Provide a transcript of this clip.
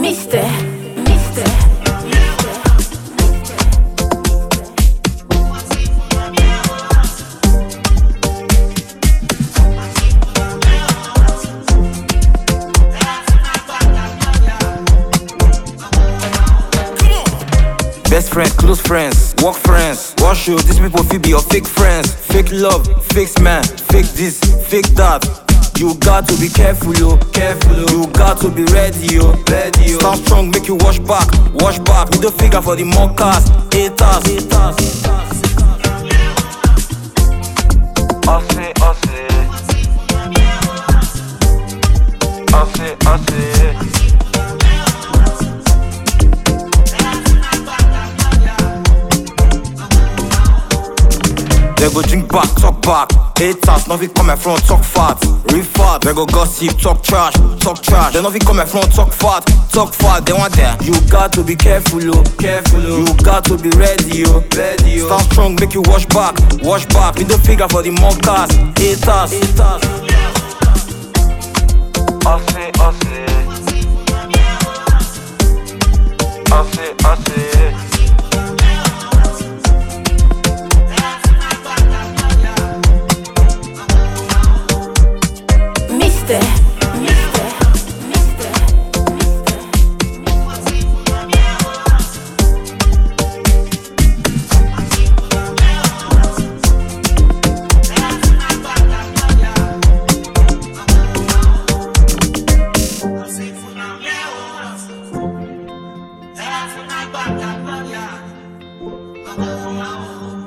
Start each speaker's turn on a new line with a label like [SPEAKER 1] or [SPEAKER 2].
[SPEAKER 1] Mister.
[SPEAKER 2] Best friend, close friends, work friends. What show these people feel be your fake friends? Fake love, fake man, fake this, fake that. You got to be careful, yo, careful, yo. You got to be ready, yo, ready, yo. Stand strong, make you wash back, wash back. Middle finger for the mockers, haters, haters. I say. They go drink back, talk back. Haters, nothing come my front, talk fat. Real fat, they go gossip, talk trash, talk trash. They nothing come my front, talk fat, they want that. You got to be careful, yo, careful, yo. You got to be ready, yo, ready, yo. Stand strong, make you wash back, wash back. Middle finger for the mockers, haters, haters. I say.
[SPEAKER 1] Mister.
[SPEAKER 3] Ela foi na batalha,